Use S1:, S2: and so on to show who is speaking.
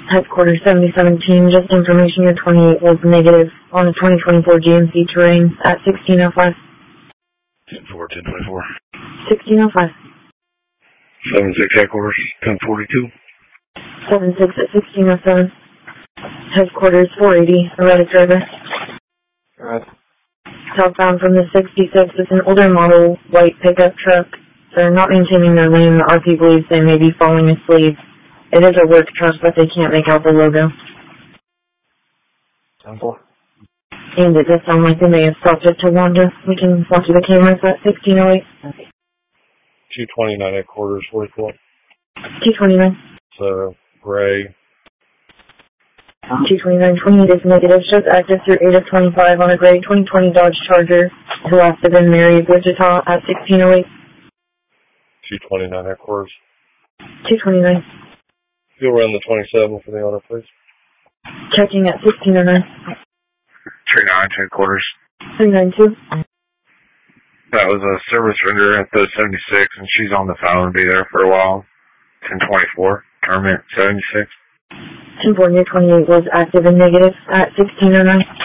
S1: Headquarters 7017, just information your 28 was negative on the 2024 GMC Terrain at 1605.
S2: 10-4, 10-24.
S1: 1605.
S2: 7-6 headquarters, 10-42.
S1: 7-6 at 1607. Headquarters 480, erratic driver.
S3: Alright.
S1: Southbound from the 66, it's an older model white pickup truck. They're not maintaining their lane. The RP believes they may be falling asleep. It is a work truck, but they can't make out the logo.
S3: 10-4.
S1: And it does sound like they may have stopped it to wander. We can watch the cameras at 1608.
S2: 229 headquarters, 44.
S1: 229.
S2: So, gray.
S1: 229, 28 is negative. Shows active through 8 of 25 on a gray 2020 Dodge Charger who last have been married, Wichita at 1608.
S2: 229 headquarters.
S1: 229.
S2: You'll run the 27 for the owner, please.
S1: Checking at 1609.
S2: 39 headquarters.
S1: 392.
S2: That was a service render at the 76, and she's on the phone. Be there for a while. 1024. Term at 76.
S1: 10-4 near 28 was active and negative at 1609.